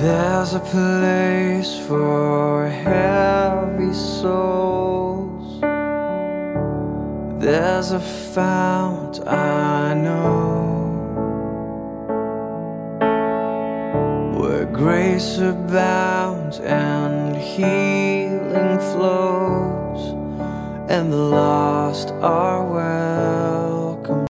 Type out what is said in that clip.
There's a place for heavy souls. There's a fount I know, where grace abounds and healing flows, and the lost are well.